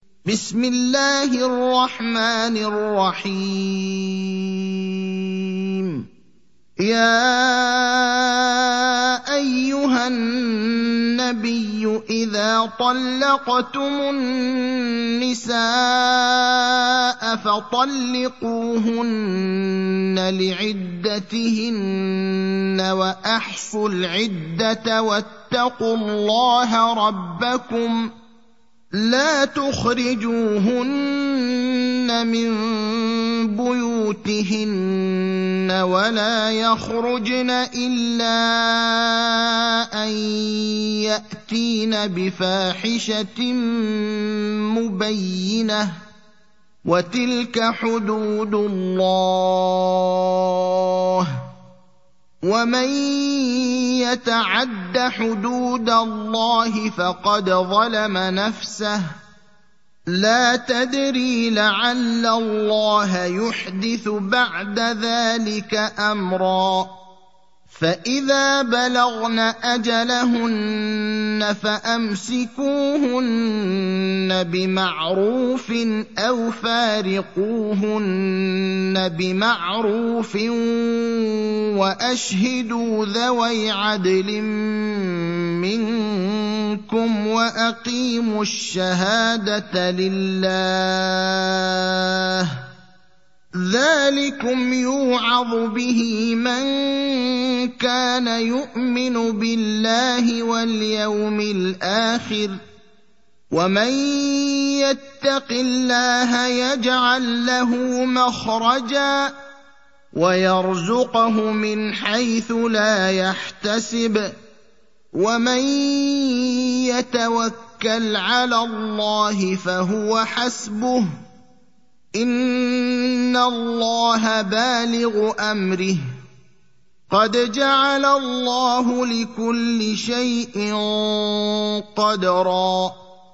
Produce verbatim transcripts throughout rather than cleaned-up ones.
بسم الله الرحمن الرحيم يا أيها النبي إذا طلقتم النساء فطلقوهن لعدتهن وأحصوا العدة واتقوا الله ربكم لا تخرجوهن من بيوتهن ولا يخرجن إلا أن يأتين بفاحشة مبينة وتلك حدود الله ومن يتعد حدود الله فقد ظلم نفسه لا تدري لعل الله يحدث بعد ذلك أمرا فإذا بلغن أجلهن فأمسكوهن بمعروف أو فارقوهن بمعروف وأشهدوا ذوي عدل منكم وأقيموا الشهادة لله ذلكم يوعظ به من كان يؤمن بالله واليوم الآخر ومن يتق الله يجعل له مخرجا ويرزقه من حيث لا يحتسب ومن يتوكل على الله فهو حسبه إن الله بالغ أمره قد جعل الله لكل شيء قدرا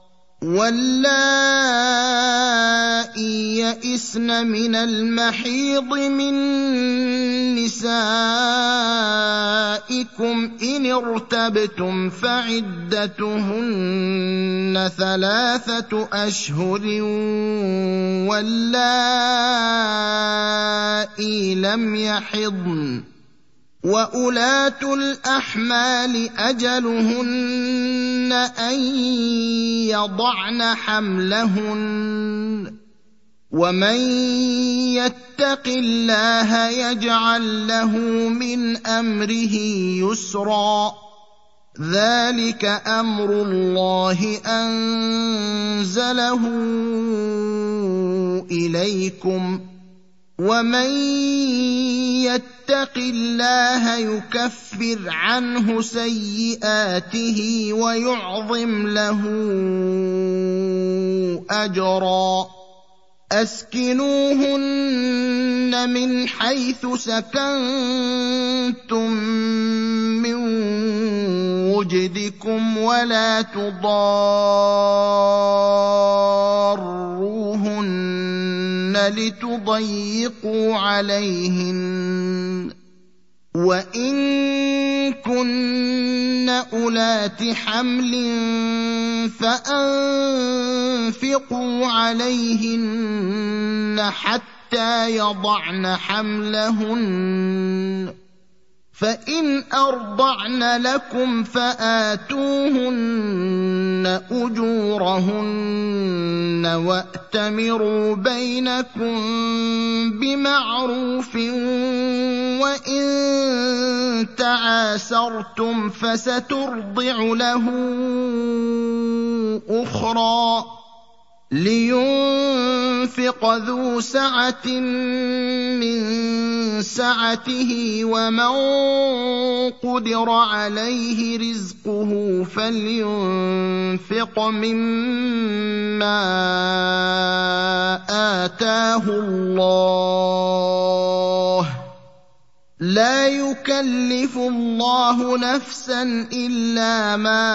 واللائي يئسن من المحيض من نسائكم إن ارتبتم فعدتهن ثلاثة أشهر واللائي لم يحضن وأولاة الأحمال أجلهن أن يضعن حملهن ومن يتق الله يجعل له من أمره يسرا ذلك أمر الله أنزله إليكم ومن يتق الله يكفر عنه سيئاته ويعظم له أجرا أسكنوهن من حيث سكنتم من وجدكم ولا تضاروهن لتضيقوا عليهن وإن كن أولات حمل فأنفقوا عليهن حتى يضعن حملهن فإن أرضعن لكم فآتوهن أجورهن وأتمروا بينكم بمعروف وإن تعاسرتم فسترضع له أخرى لينفق ذو سعة من سعته ومن قدر عليه رزقه فلينفق مما آتاه الله لا يكلف الله نفسا إلا ما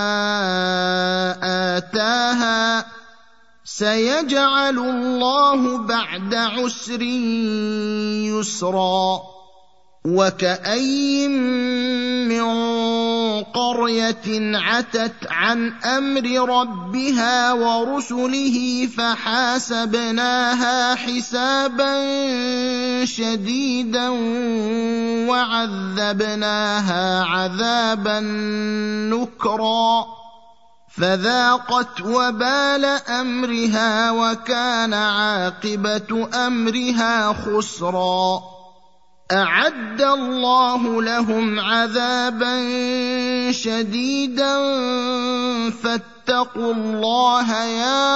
آتاها سيجعل الله بعد عسر يسرا وكأي من قرية عتت عن أمر ربها ورسله فحاسبناها حسابا شديدا وعذبناها عذابا نكرا فذاقت وبال أمرها وكان عاقبة أمرها خسرا أعد الله لهم عذابا شديدا فاتقوا الله يا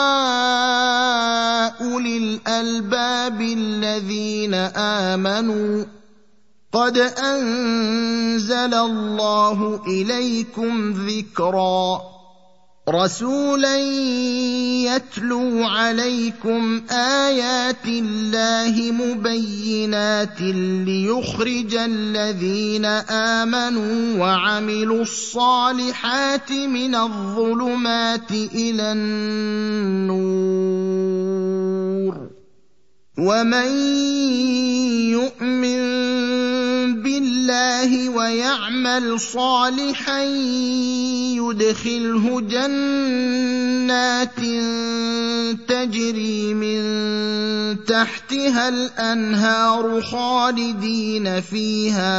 أولي الألباب الذين آمنوا قد أنزل الله إليكم ذكرا رسولا يتلو عليكم آيات الله مبينات ليخرج الذين آمنوا وعملوا الصالحات من الظلمات إلى النور ومن يؤمن بالله ويعمل صالحا يدخله جنات تجري من تحتها الأنهار خالدين فيها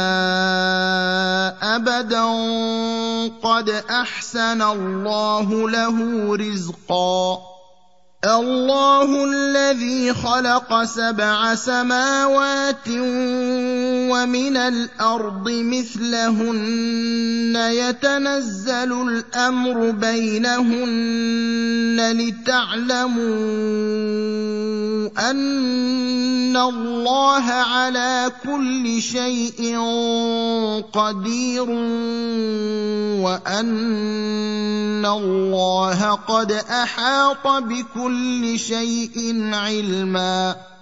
أبدا قد أحسن الله له رزقا الله الذي خلق سبع سماوات ومن الأرض مثلهن يتنزل الأمر بينهن لتعلموا أن الله على كل شيء قدير وأن الله قد أحاط بكل شيء علما